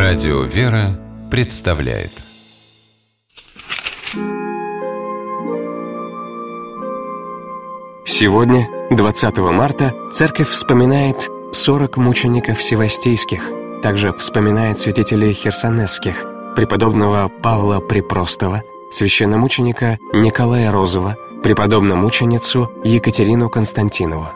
Радио «Вера» представляет. Сегодня, 20 марта, Церковь вспоминает 40 мучеников севастийских, также вспоминает святителей херсонесских, преподобного Павла Препростого, священномученика Николая Розова, преподобномученицу Екатерину Константинову.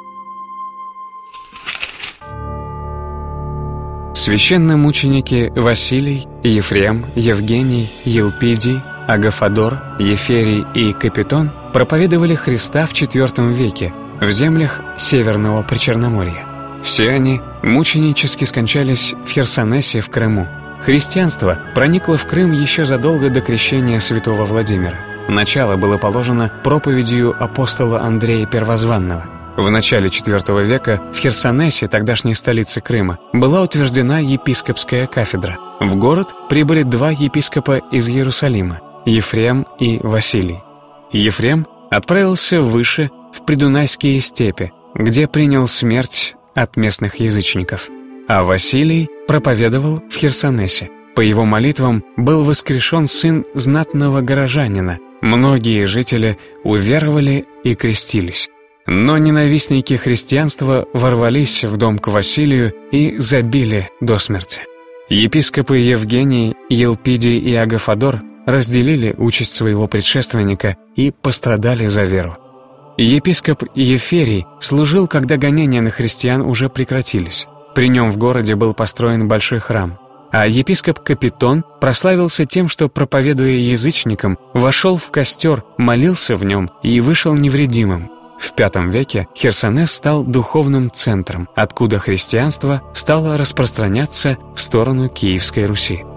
Священномученики Василий, Ефрем, Евгений, Елпидий, Агафодор, Еферий и Капитон проповедовали Христа в IV веке в землях Северного Причерноморья. Все они мученически скончались в Херсонесе в Крыму. Христианство проникло в Крым еще задолго до крещения святого Владимира. Начало было положено проповедью апостола Андрея Первозванного. В начале IV века в Херсонесе, тогдашней столице Крыма, была утверждена епископская кафедра. В город прибыли два епископа из Иерусалима – Ефрем и Василий. Ефрем отправился выше, в Придунайские степи, где принял смерть от местных язычников. А Василий проповедовал в Херсонесе. По его молитвам был воскрешен сын знатного горожанина. Многие жители уверовали и крестились. Но ненавистники христианства ворвались в дом к Василию и забили до смерти. Епископы Евгений, Елпидий и Агафодор разделили участь своего предшественника и пострадали за веру. Епископ Еферий служил, когда гонения на христиан уже прекратились. При нем в городе был построен большой храм. А епископ Капитон прославился тем, что, проповедуя язычникам, вошел в костер, молился в нем и вышел невредимым. В V веке Херсонес стал духовным центром, откуда христианство стало распространяться в сторону Киевской Руси.